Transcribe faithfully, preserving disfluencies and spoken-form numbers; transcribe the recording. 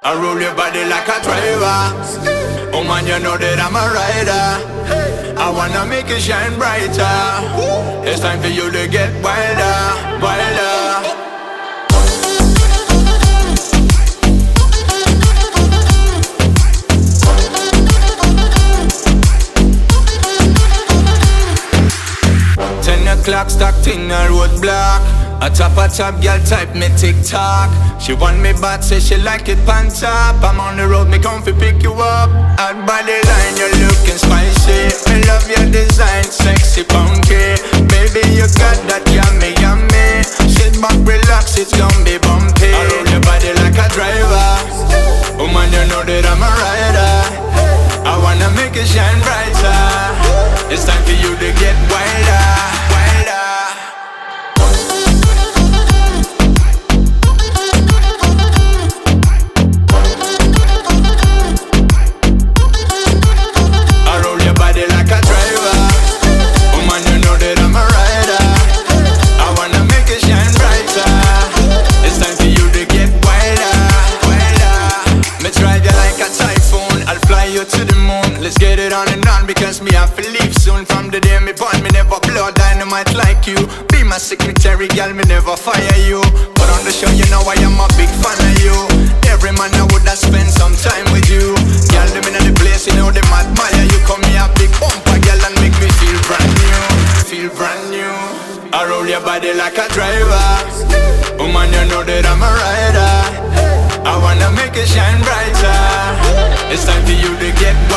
I roll your body like a driver. Oh man, you know that I'm a rider. I wanna make it shine brighter. It's time for you to get wilder, wilder. Ten o'clock, stocked in a roadblock. A top, a top, girl type me TikTok. She want me bad, say she like it pan top. I'm on the road, me come fi pick you up. Hot body line, you're looking spicy. Me love your design, sexy, punky. Baby, you got that yummy, yummy. Sit back, relax, it's gonna be bumpy. I roll your body like a driver. Oh man, you know that I'm a rider. I wanna make it shine brighter. It's time for you to get wilder, wilder. To the moon, let's get it on and on, because me have to leave soon. From the day me born, me never blow dynamite like you. Be my secretary, girl, me never fire you. But on the show, you know I am a big fan of you. Every man I would have spent some time with you. Girl, them in the place, you know them admire you. Come here, big bumper, girl, and make me feel brand new, feel brand new. I roll your body like a driver. Oh man, you know that I'm a rider. I wanna make it shine brighter. It's time for you to get